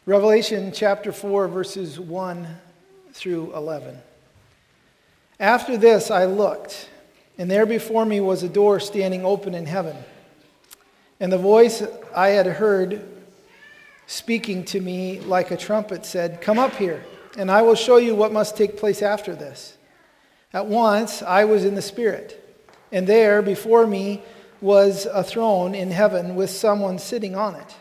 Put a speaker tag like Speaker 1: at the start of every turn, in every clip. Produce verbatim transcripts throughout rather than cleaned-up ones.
Speaker 1: Revelation chapter four, verses one through eleven. After this I looked, and there before me was a door standing open in heaven. And the voice I had heard speaking to me like a trumpet said, "Come up here, and I will show you what must take place after this." At once I was in the Spirit, and there before me was a throne in heaven with someone sitting on it.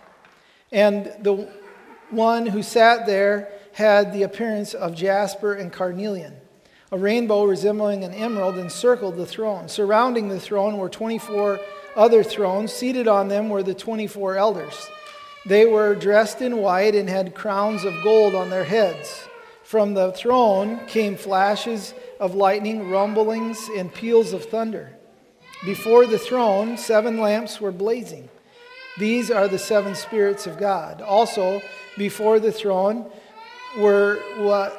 Speaker 1: And the one who sat there had the appearance of jasper and carnelian. A rainbow resembling an emerald encircled the throne. Surrounding the throne were twenty-four other thrones. Seated on them were the twenty-four elders. They were dressed in white and had crowns of gold on their heads. From the throne came flashes of lightning, rumblings, and peals of thunder. Before the throne, seven lamps were blazing. These are the seven spirits of God. Also, before the throne were what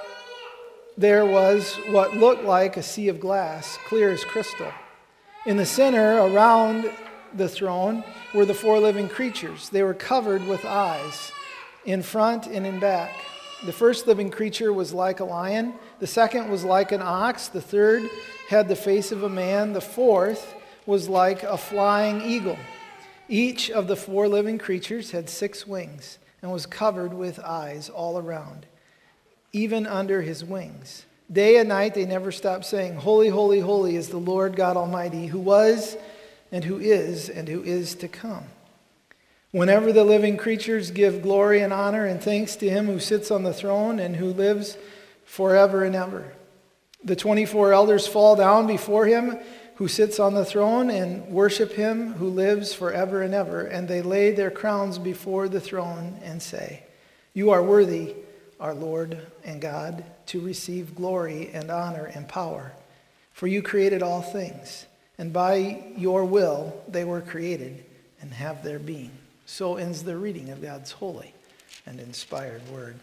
Speaker 1: there was what looked like a sea of glass, clear as crystal. In the center, around the throne, were the four living creatures. They were covered with eyes, in front and in back. The first living creature was like a lion. The second was like an ox. The third had the face of a man. The fourth was like a flying eagle. Each of the four living creatures had six wings and was covered with eyes all around, even under his wings. Day and night they never stopped saying, "Holy, holy, holy is the Lord God Almighty, who was and who is and who is to come." Whenever the living creatures give glory and honor and thanks to him who sits on the throne and who lives forever and ever. The twenty-four elders fall down before him who sits on the throne and worship him who lives forever and ever. And they lay their crowns before the throne and say, "You are worthy, our Lord and God, to receive glory and honor and power. For you created all things, and by your will they were created and have their being." So ends the reading of God's holy and inspired word.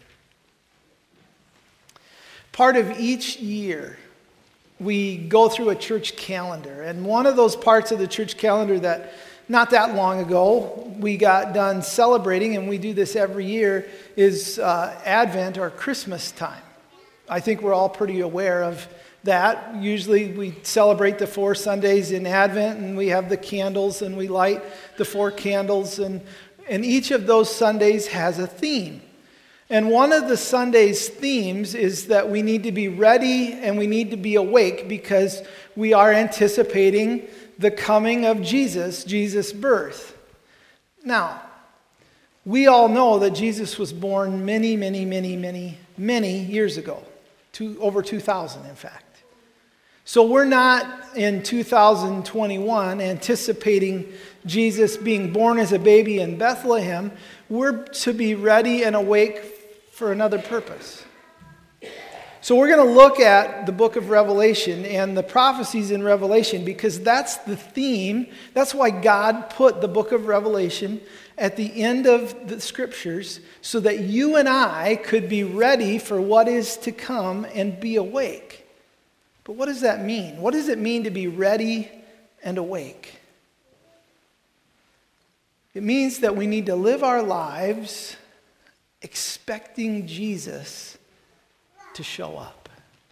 Speaker 1: Part of each year, we go through a church calendar. And one of those parts of the church calendar that not that long ago we got done celebrating, and we do this every year, is uh, Advent or Christmas time. I think we're all pretty aware of that. Usually we celebrate the four Sundays in Advent, and we have the candles, and we light the four candles, and, and each of those Sundays has a theme. And one of the Sunday's themes is that we need to be ready and we need to be awake because we are anticipating the coming of Jesus, Jesus' birth. Now, we all know that Jesus was born many, many, many, many, many years ago. Two, over two thousand, in fact. So we're not in two thousand twenty-one anticipating Jesus being born as a baby in Bethlehem. We're to be ready and awake for another purpose. So we're going to look at the book of Revelation and the prophecies in Revelation because that's the theme. That's why God put the book of Revelation at the end of the scriptures so that you and I could be ready for what is to come and be awake. But what does that mean? What does it mean to be ready and awake? It means that we need to live our lives expecting Jesus to show up.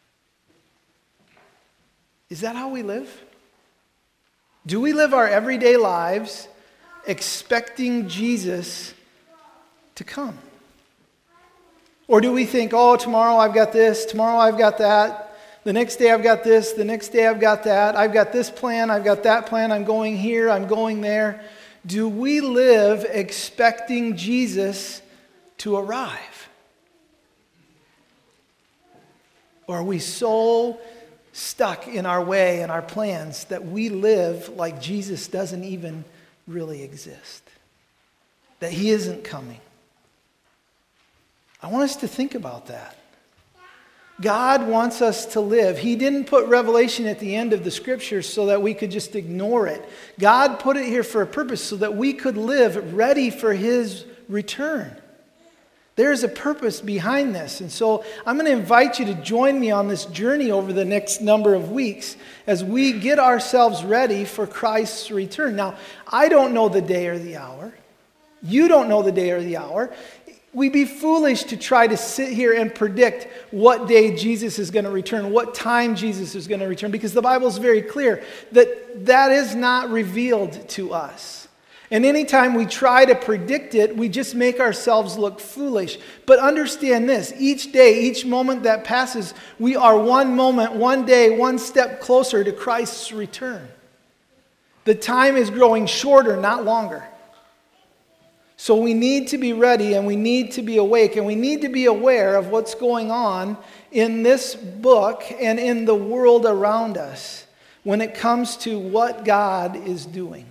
Speaker 1: Is that how we live? Do we live our everyday lives expecting Jesus to come? Or do we think, oh, tomorrow I've got this, tomorrow I've got that, the next day I've got this, the next day I've got that, I've got this plan, I've got that plan, I'm going here, I'm going there. Do we live expecting Jesus to arrive? Or are we so stuck in our way and our plans that we live like Jesus doesn't even really exist? That he isn't coming? I want us to think about that. God wants us to live. He didn't put Revelation at the end of the scriptures so that we could just ignore it. God put it here for a purpose so that we could live ready for his return. There's a purpose behind this. And so I'm going to invite you to join me on this journey over the next number of weeks as we get ourselves ready for Christ's return. Now, I don't know the day or the hour. You don't know the day or the hour. We'd be foolish to try to sit here and predict what day Jesus is going to return, what time Jesus is going to return, because the Bible is very clear that that is not revealed to us. And anytime we try to predict it, we just make ourselves look foolish. But understand this, each day, each moment that passes, we are one moment, one day, one step closer to Christ's return. The time is growing shorter, not longer. So we need to be ready, and we need to be awake, and we need to be aware of what's going on in this book and in the world around us when it comes to what God is doing.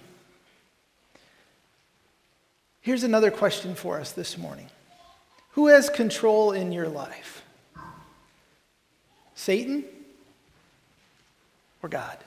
Speaker 1: Here's another question for us this morning. Who has control in your life? Satan or God?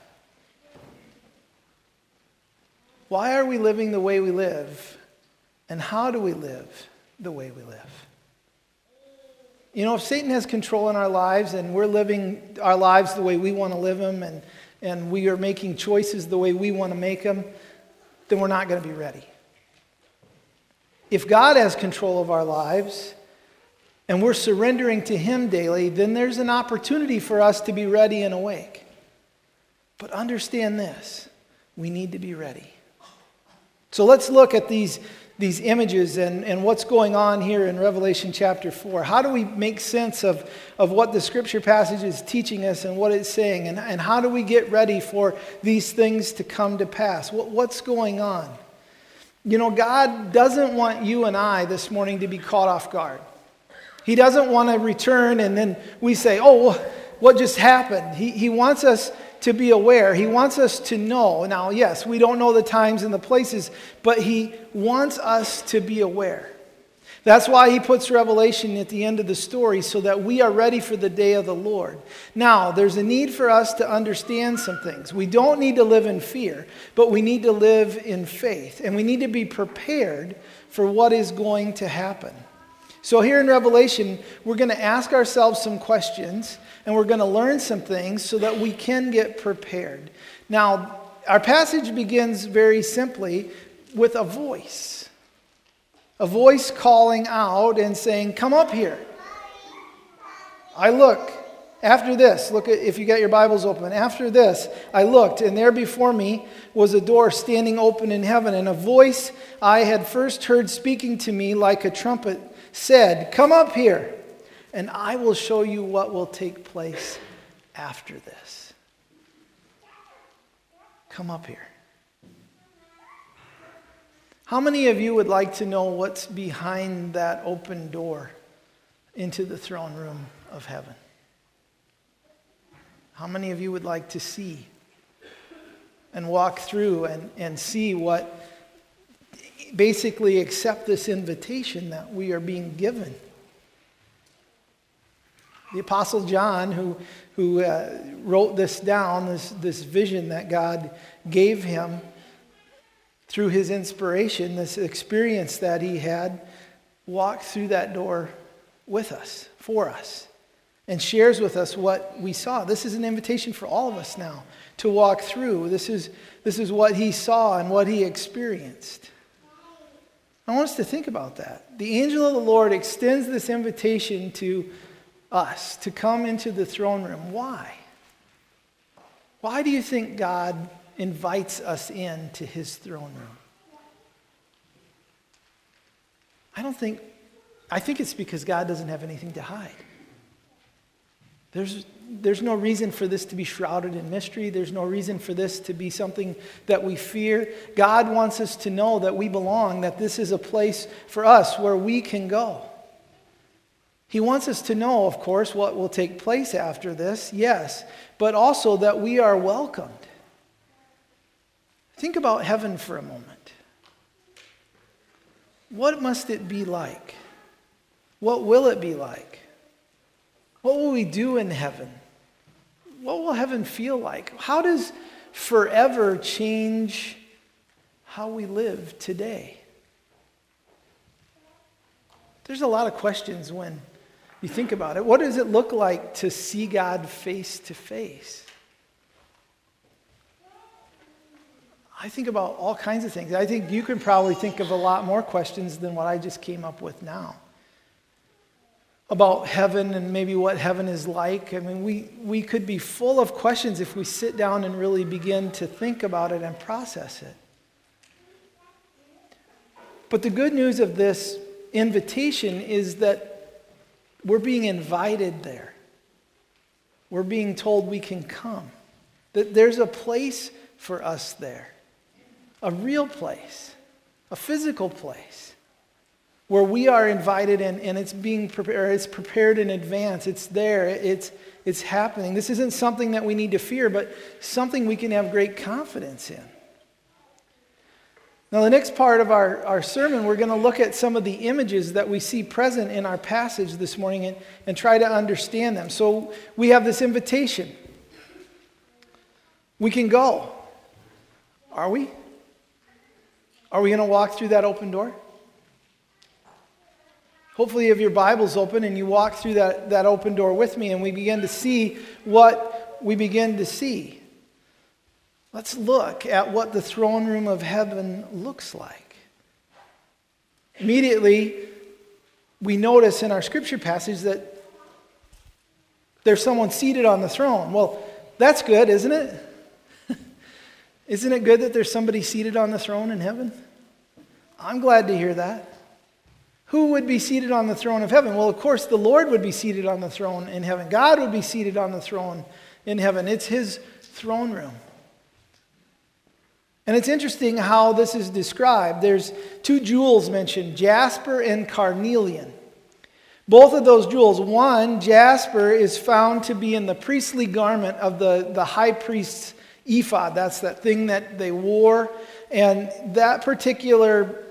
Speaker 1: Why are we living the way we live? And how do we live the way we live? You know, if Satan has control in our lives and we're living our lives the way we want to live them, and, and we are making choices the way we want to make them, then we're not going to be ready. If God has control of our lives and we're surrendering to Him daily, then there's an opportunity for us to be ready and awake. But understand this, we need to be ready. So let's look at these these images and, and what's going on here in Revelation chapter four. How do we make sense of, of what the scripture passage is teaching us and what it's saying? And, and how do we get ready for these things to come to pass? What, what's going on? You know, God doesn't want you and I this morning to be caught off guard. He doesn't want to return and then we say, oh, what just happened? He, he wants us to be aware. He wants us to know. Now, yes, we don't know the times and the places, but He wants us to be aware. That's why He puts Revelation at the end of the story, so that we are ready for the day of the Lord. Now, there's a need for us to understand some things. We don't need to live in fear, but we need to live in faith. And we need to be prepared for what is going to happen. So here in Revelation, we're going to ask ourselves some questions, and we're going to learn some things so that we can get prepared. Now, our passage begins very simply with a voice. A voice calling out and saying, come up here. I look. After this, look at, if you got your Bibles open. After this, I looked, and there before me was a door standing open in heaven, and a voice I had first heard speaking to me like a trumpet said, come up here, and I will show you what will take place after this. Come up here. How many of you would like to know what's behind that open door into the throne room of heaven? How many of you would like to see and walk through and, and see what, basically accept this invitation that we are being given? The Apostle John, who, who uh, wrote this down, this, this vision that God gave him through his inspiration, this experience that he had, walked through that door with us, for us, and shares with us what we saw. This is an invitation for all of us now to walk through. This is, this is what he saw and what he experienced. I want us to think about that. The angel of the Lord extends this invitation to us to come into the throne room. Why? Why do you think God invites us into His throne room? I don't think, I think it's because God doesn't have anything to hide. There's, there's no reason for this to be shrouded in mystery. There's no reason for this to be something that we fear. God wants us to know that we belong, that this is a place for us where we can go. He wants us to know, of course, what will take place after this, yes, but also that we are welcomed. Think about heaven for a moment. What must it be like? What will it be like? What will we do in heaven? What will heaven feel like? How does forever change how we live today? There's a lot of questions when you think about it. What does it look like to see God face to face? I think about all kinds of things. I think you can probably think of a lot more questions than what I just came up with now. about heaven and maybe what heaven is like. I mean, we, we could be full of questions if we sit down and really begin to think about it and process it. But the good news of this invitation is that we're being invited there. We're being told we can come. That there's a place for us there. A real place. A physical place. Where we are invited in, and it's being prepared, it's prepared in advance. It's there, it's, it's happening. This isn't something that we need to fear, but something we can have great confidence in. Now, the next part of our, our sermon, we're going to look at some of the images that we see present in our passage this morning and, and try to understand them. So we have this invitation. We can go. Are we? Are we going to walk through that open door? Hopefully you have your Bibles open and you walk through that, that open door with me and we begin to see what we begin to see. Let's look at what the throne room of heaven looks like. Immediately, we notice in our scripture passage that there's someone seated on the throne. Well, that's good, isn't it? Isn't it good that there's somebody seated on the throne in heaven? I'm glad to hear that. Who would be seated on the throne of heaven? Well, of course, the Lord would be seated on the throne in heaven. God would be seated on the throne in heaven. It's his throne room. And it's interesting how this is described. There's two jewels mentioned, jasper and carnelian. Both of those jewels, one, jasper, is found to be in the priestly garment of the, the high priest's ephod. That's that thing that they wore. And that particular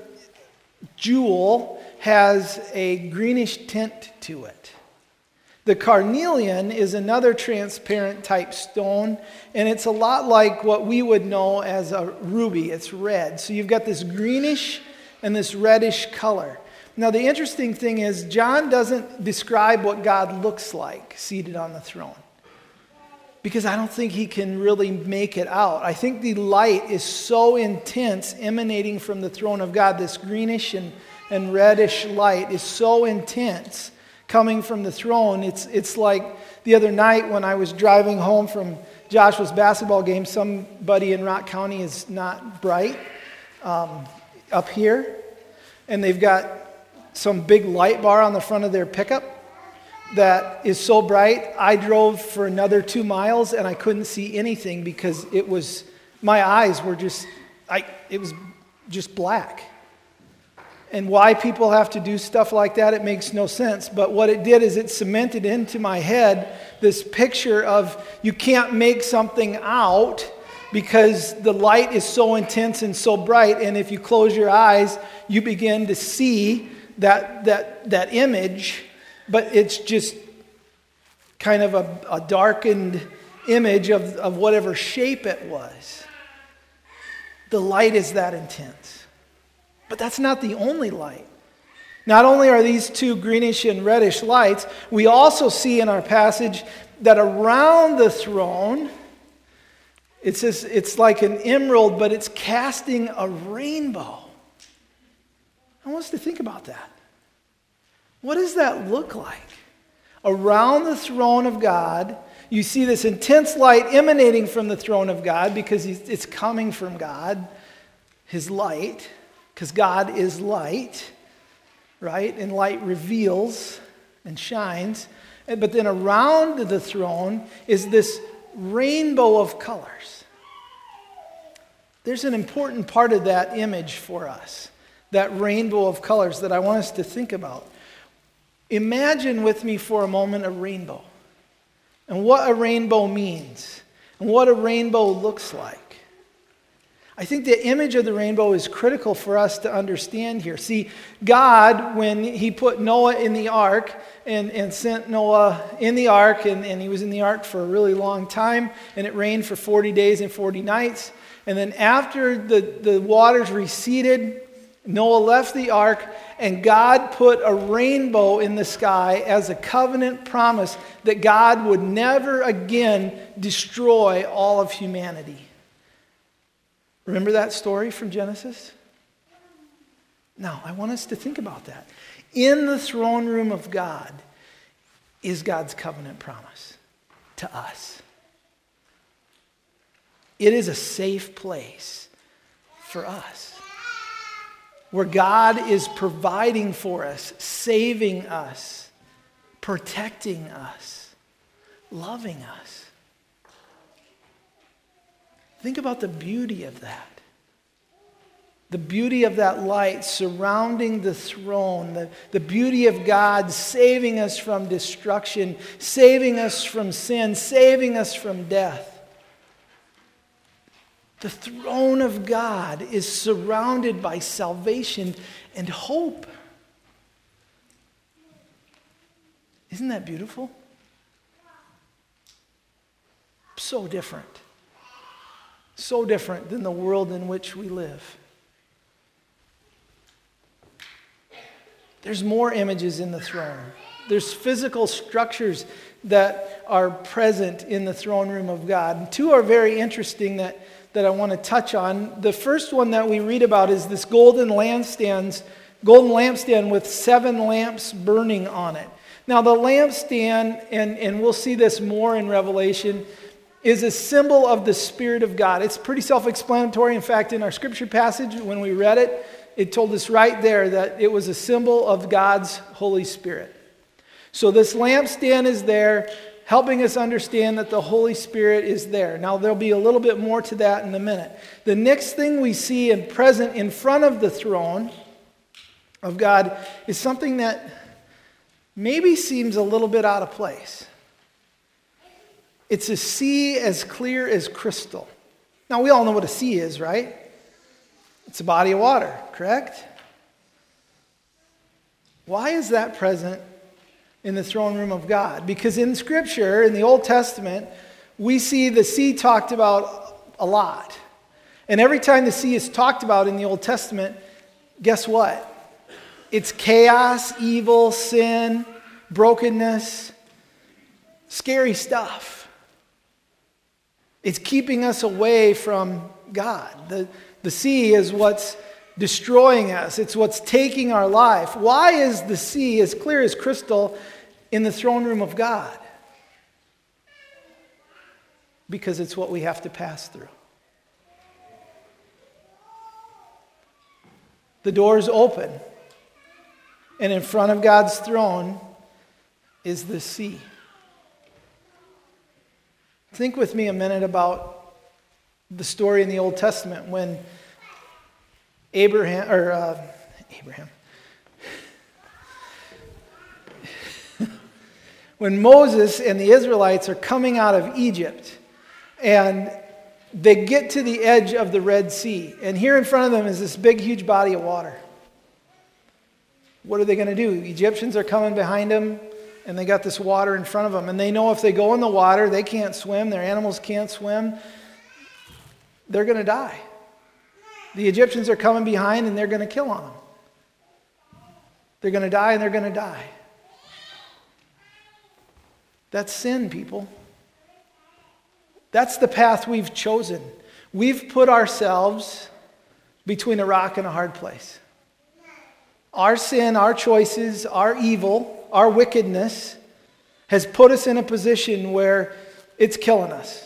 Speaker 1: jewel has a greenish tint to it. The carnelian is another transparent type stone, and it's a lot like what we would know as a ruby. It's red. So you've got this greenish and this reddish color. Now the interesting thing is John doesn't describe what God looks like seated on the throne, because I don't think he can really make it out. I think the light is so intense emanating from the throne of God, this greenish and and reddish light is so intense coming from the throne. It's it's like the other night when I was driving home from Joshua's basketball game, somebody in Rock County is not bright um, up here, and they've got some big light bar on the front of their pickup that is so bright, I drove for another two miles and I couldn't see anything because it was, my eyes were just, I it was just black. And why people have to do stuff like that, it makes no sense. But what it did is it cemented into my head this picture of you can't make something out because the light is so intense and so bright. And if you close your eyes, you begin to see that that that image, but it's just kind of a, a darkened image of, of whatever shape it was. The light is that intense. But that's not the only light. Not only are these two greenish and reddish lights, we also see in our passage that around the throne, it's, just, it's like an emerald, but it's casting a rainbow. I want us to think about that. What does that look like? Around the throne of God, you see this intense light emanating from the throne of God because it's coming from God, his light. Because God is light, right? And light reveals and shines. But then around the throne is this rainbow of colors. There's an important part of that image for us, that rainbow of colors that I want us to think about. Imagine with me for a moment a rainbow and what a rainbow means and what a rainbow looks like. I think the image of the rainbow is critical for us to understand here. See, God, when he put Noah in the ark and, and sent Noah in the ark, and, and he was in the ark for a really long time, and it rained for forty days and forty nights. And then after the, the waters receded, Noah left the ark, and God put a rainbow in the sky as a covenant promise that God would never again destroy all of humanity. Remember that story from Genesis? Now, I want us to think about that. In the throne room of God, is God's covenant promise to us. It is a safe place for us, where God is providing for us, saving us, protecting us, loving us. Think about the beauty of that. The beauty of that light surrounding the throne, the, the beauty of God saving us from destruction, saving us from sin, saving us from death. The throne of God is surrounded by salvation and hope. Isn't that beautiful? So different. So different than the world in which we live. There's more images in the throne. There's physical structures that are present in the throne room of God. And two are very interesting that, that I want to touch on. The first one that we read about is this golden lampstands, golden lampstand with seven lamps burning on it. Now the lampstand, and, and we'll see this more in Revelation, is a symbol of the Spirit of God. It's pretty self-explanatory. In fact, in our scripture passage, when we read it, it told us right there that it was a symbol of God's Holy Spirit. So this lampstand is there, helping us understand that the Holy Spirit is there. Now, there'll be a little bit more to that in a minute. The next thing we see and present in front of the throne of God is something that maybe seems a little bit out of place. It's a sea as clear as crystal. Now, we all know what a sea is, right? It's a body of water, correct? Why is that present in the throne room of God? Because in Scripture, in the Old Testament, we see the sea talked about a lot. And every time the sea is talked about in the Old Testament, guess what? It's chaos, evil, sin, brokenness, scary stuff. It's keeping us away from God. The, the sea is what's destroying us. It's what's taking our life. Why is the sea as clear as crystal in the throne room of God? Because it's what we have to pass through. The doors open, and in front of God's throne is the sea. Think with me a minute about the story in the Old Testament when Abraham, or uh, Abraham, when Moses and the Israelites are coming out of Egypt, and they get to the edge of the Red Sea, and here in front of them is this big, huge body of water. What are they going to do? Egyptians are coming behind them, and they got this water in front of them, and they know if they go in the water, they can't swim, their animals can't swim, they're going to die. The Egyptians are coming behind, and they're going to kill on them. They're going to die, and they're going to die. That's sin, people. That's the path we've chosen. We've put ourselves between a rock and a hard place. Our sin, our choices, our evil, our wickedness has put us in a position where it's killing us.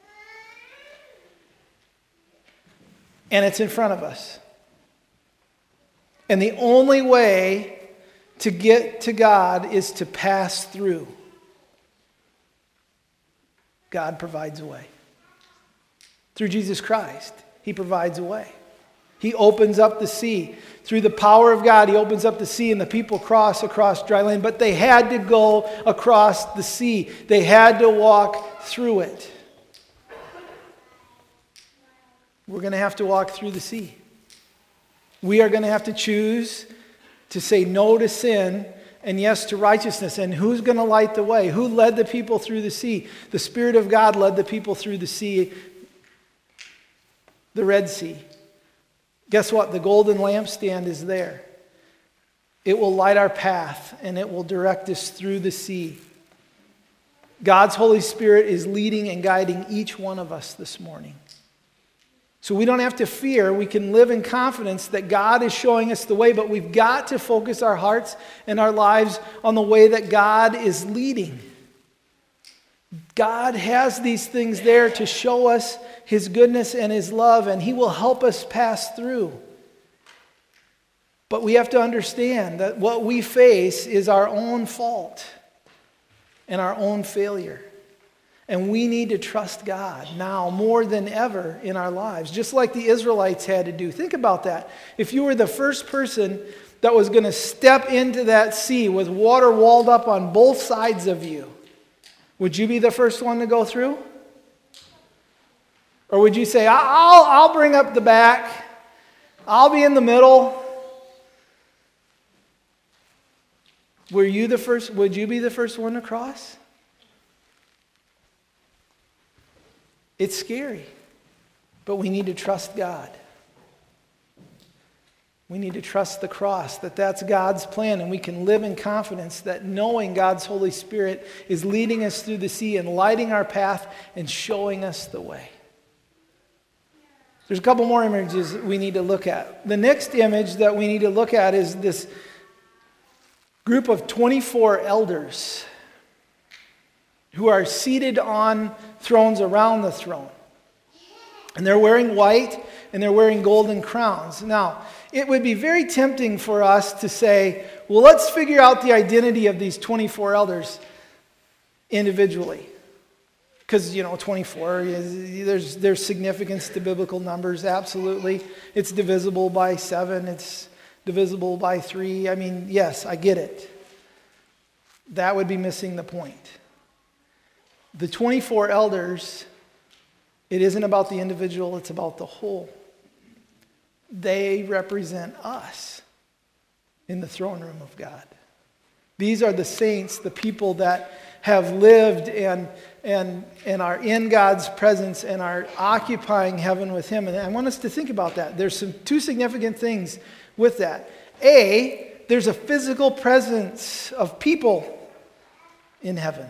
Speaker 1: And it's in front of us. And the only way to get to God is to pass through. God provides a way. Through Jesus Christ, He provides a way. He opens up the sea. Through the power of God, He opens up the sea and the people cross across dry land. But they had to go across the sea. They had to walk through it. We're going to have to walk through the sea. We are going to have to choose to say no to sin and yes to righteousness. And who's going to light the way? Who led the people through the sea? The Spirit of God led the people through the sea, the Red Sea. Guess what? The golden lampstand is there. It will light our path, and it will direct us through the sea. God's Holy Spirit is leading and guiding each one of us this morning. So we don't have to fear. We can live in confidence that God is showing us the way, but we've got to focus our hearts and our lives on the way that God is leading. God has these things there to show us His goodness and His love, and He will help us pass through. But we have to understand that what we face is our own fault and our own failure. And we need to trust God now more than ever in our lives, just like the Israelites had to do. Think about that. If you were the first person that was going to step into that sea with water walled up on both sides of you, would you be the first one to go through? Or would you say, I'll, I'll bring up the back, I'll be in the middle? Were you the first, would you be the first one to cross? It's scary, but we need to trust God. We need to trust the cross, that that's God's plan, and we can live in confidence that knowing God's Holy Spirit is leading us through the sea and lighting our path and showing us the way. There's a couple more images we need to look at. The next image that we need to look at is this group of twenty-four elders who are seated on thrones around the throne. And they're wearing white and they're wearing golden crowns. Now, it would be very tempting for us to say, well, let's figure out the identity of these twenty-four elders individually. Because, you know, twenty-four, is, there's, there's significance to biblical numbers, absolutely. It's divisible by seven, it's divisible by three. I mean, yes, I get it. That would be missing the point. The twenty-four elders, it isn't about the individual, it's about the whole. They represent us in the throne room of God. These are the saints, the people that have lived and, and, and are in God's presence and are occupying heaven with Him. And I want us to think about that. There's some two significant things with that. A, there's a physical presence of people in heaven.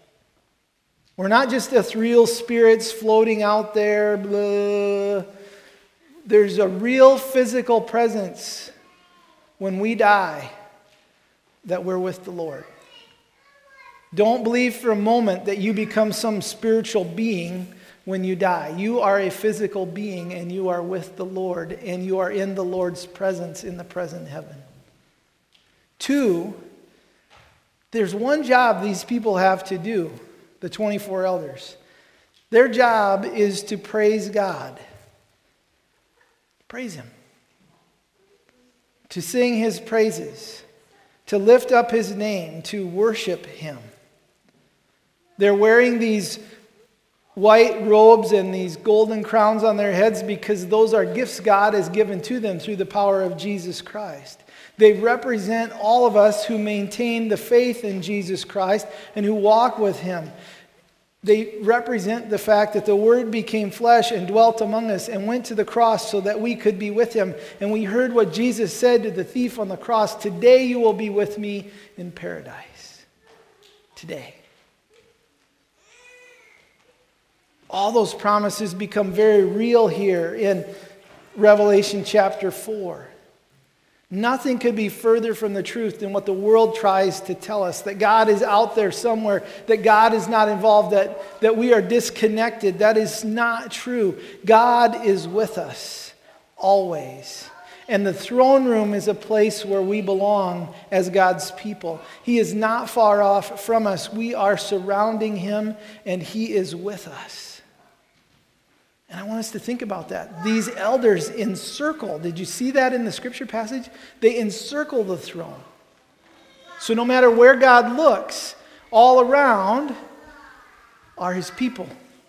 Speaker 1: We're not just ethereal spirits floating out there, blah. There's a real physical presence when we die that we're with the Lord. Don't believe for a moment that you become some spiritual being when you die. You are a physical being and you are with the Lord and you are in the Lord's presence in the present heaven. Two, there's one job these people have to do. The twenty-four elders. Their job is to praise God. Praise Him. To sing His praises. To lift up His name. To worship Him. They're wearing these white robes and these golden crowns on their heads because those are gifts God has given to them through the power of Jesus Christ. They represent all of us who maintain the faith in Jesus Christ and who walk with Him. They represent the fact that the Word became flesh and dwelt among us and went to the cross so that we could be with Him. And we heard what Jesus said to the thief on the cross, "Today you will be with me in paradise." Today. All those promises become very real here in Revelation chapter four. Nothing could be further from the truth than what the world tries to tell us, that God is out there somewhere, that God is not involved, that, that we are disconnected. That is not true. God is with us always. And the throne room is a place where we belong as God's people. He is not far off from us. We are surrounding Him and He is with us. And I want us to think about that. These elders encircle. Did you see that in the scripture passage? They encircle the throne. So no matter where God looks, all around are His people.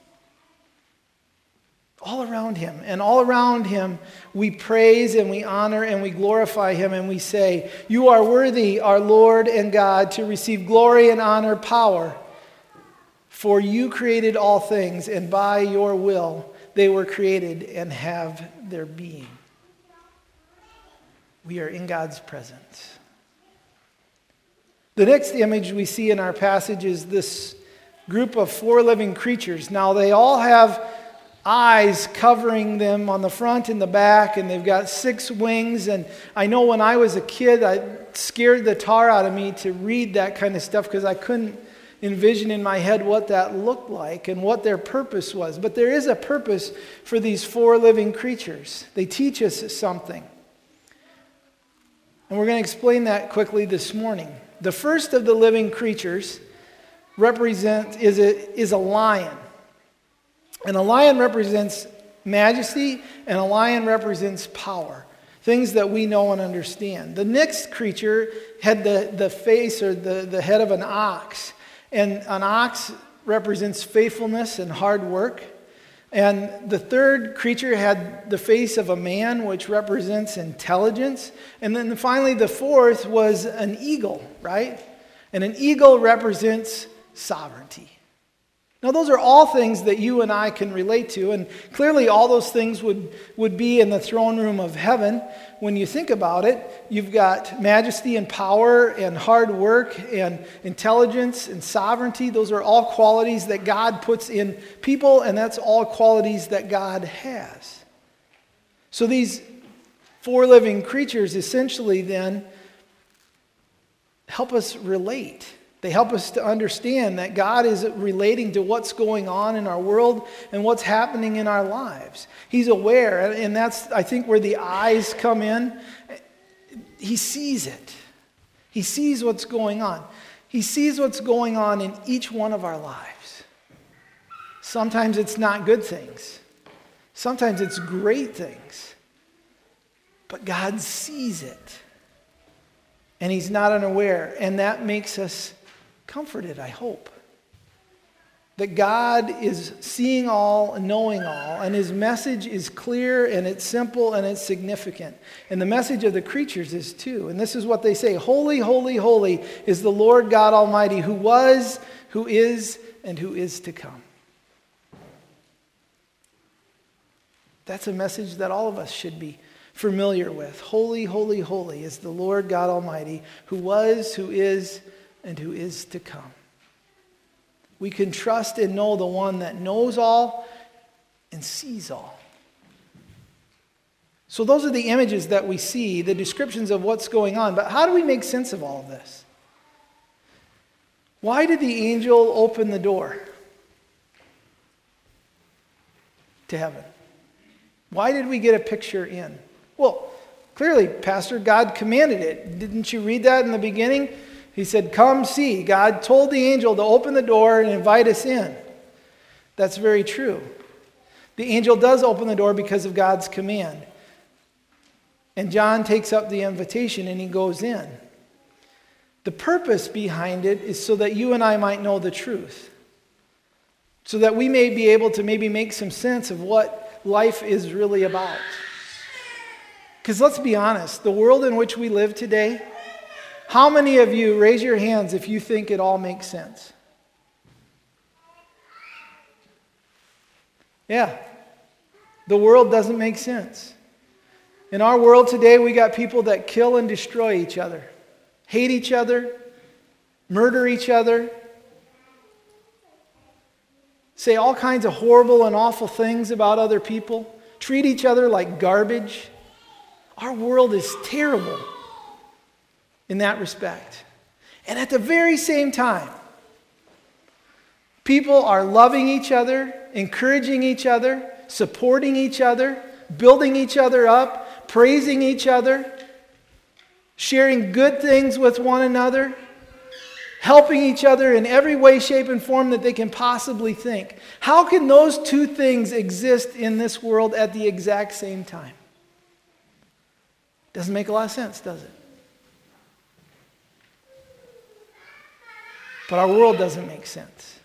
Speaker 1: All around Him. And all around Him, we praise and we honor and we glorify Him and we say, "You are worthy, our Lord and God, to receive glory and honor, power. For you created all things, and by your will they were created and have their being." We are in God's presence. The next image we see in our passage is this group of four living creatures. Now they all have eyes covering them on the front and the back, and they've got six wings. And I know when I was a kid, it scared the tar out of me to read that kind of stuff because I couldn't envision in my head what that looked like and what their purpose was. But there is a purpose for these four living creatures. They teach us something. And we're going to explain that quickly this morning. The first of the living creatures represent is a, is a lion. And a lion represents majesty, and a lion represents power. Things that we know and understand. The next creature had the, the face or the, the head of an ox. And an ox represents faithfulness and hard work. And the third creature had the face of a man, which represents intelligence. And then finally, the fourth was an eagle, right? And an eagle represents sovereignty. Now, those are all things that you and I can relate to, and clearly all those things would, would be in the throne room of heaven. When you think about it, you've got majesty and power and hard work and intelligence and sovereignty. Those are all qualities that God puts in people, and that's all qualities that God has. So these four living creatures essentially then help us relate. They help us to understand that God is relating to what's going on in our world and what's happening in our lives. He's aware, and that's, I think, where the eyes come in. He sees it. He sees what's going on. He sees what's going on in each one of our lives. Sometimes it's not good things. Sometimes it's great things. But God sees it. And He's not unaware. And that makes us comforted, I hope. That God is seeing all and knowing all, and His message is clear and it's simple and it's significant. And the message of the creatures is too. And this is what they say: Holy, holy, holy is the Lord God Almighty, who was, who is, and who is to come. That's a message that all of us should be familiar with. Holy, holy, holy is the Lord God Almighty, who was, who is, and who is to come. We can trust and know the one that knows all and sees all. So those are the images that we see, the descriptions of what's going on. But how do we make sense of all of this? Why did the angel open the door to heaven? Why did we get a picture in? Well, clearly, Pastor, God commanded it. Didn't you read that in the beginning? He said, come see. God told the angel to open the door and invite us in. That's very true. The angel does open the door because of God's command. And John takes up the invitation and he goes in. The purpose behind it is so that you and I might know the truth. So that we may be able to maybe make some sense of what life is really about. Because let's be honest, the world in which we live today, how many of you, raise your hands if you think it all makes sense? Yeah, the world doesn't make sense. In our world today, we got people that kill and destroy each other, hate each other, murder each other, say all kinds of horrible and awful things about other people, treat each other like garbage. Our world is terrible in that respect. And at the very same time, people are loving each other, encouraging each other, supporting each other, building each other up, praising each other, sharing good things with one another, helping each other in every way, shape, and form that they can possibly think. How can those two things exist in this world at the exact same time? Doesn't make a lot of sense, does it? But our world doesn't make sense.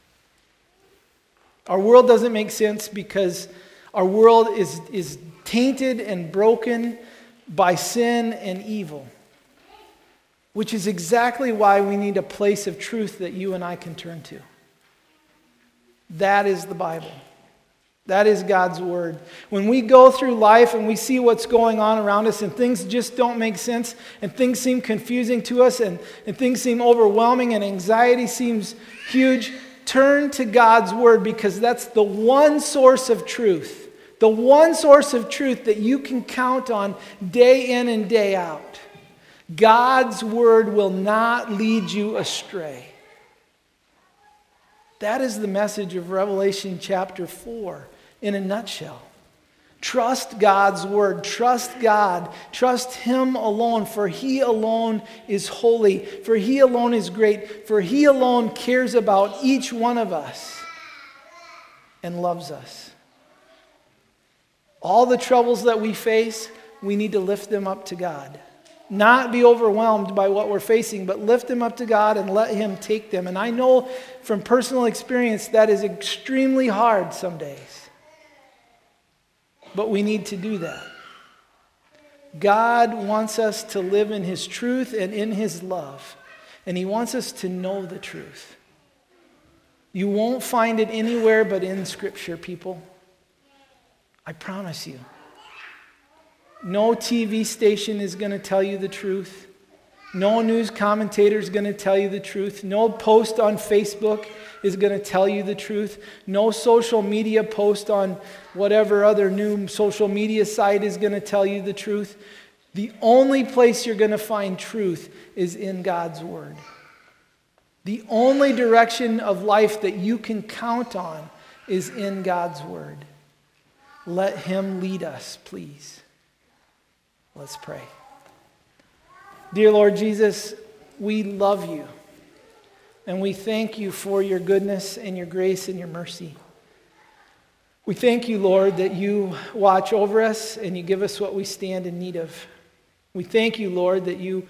Speaker 1: Our world doesn't make sense because our world is, is tainted and broken by sin and evil, which is exactly why we need a place of truth that you and I can turn to. That is the Bible. That is God's Word. When we go through life and we see what's going on around us and things just don't make sense and things seem confusing to us and, and things seem overwhelming and anxiety seems huge, turn to God's word, because that's the one source of truth. The one source of truth that you can count on day in and day out. God's word will not lead you astray. That is the message of Revelation chapter four in a nutshell. Trust God's word. Trust God. Trust Him alone, for He alone is holy. For He alone is great. For He alone cares about each one of us and loves us. All the troubles that we face, we need to lift them up to God. Not be overwhelmed by what we're facing, but lift them up to God and let Him take them. And I know from personal experience that is extremely hard some days. But we need to do that. God wants us to live in His truth and in His love. And He wants us to know the truth. You won't find it anywhere but in Scripture, people. I promise you. No T V station is going to tell you the truth. No news commentator is going to tell you the truth. No post on Facebook is going to tell you the truth. No social media post on whatever other new social media site is going to tell you the truth. The only place you're going to find truth is in God's word. The only direction of life that you can count on is in God's word. Let Him lead us, please. Let's pray. Dear Lord Jesus, we love You, and we thank You for Your goodness and Your grace and Your mercy. We thank You, Lord, that You watch over us and You give us what we stand in need of. We thank You, Lord, that You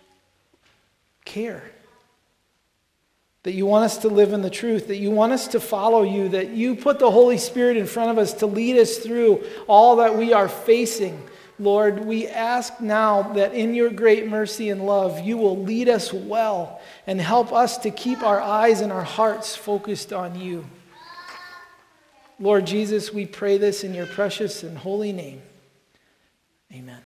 Speaker 1: care, that You want us to live in the truth, that You want us to follow You, that You put the Holy Spirit in front of us to lead us through all that we are facing. Lord, we ask now that in Your great mercy and love, You will lead us well and help us to keep our eyes and our hearts focused on You. Lord Jesus, we pray this in Your precious and holy name. Amen.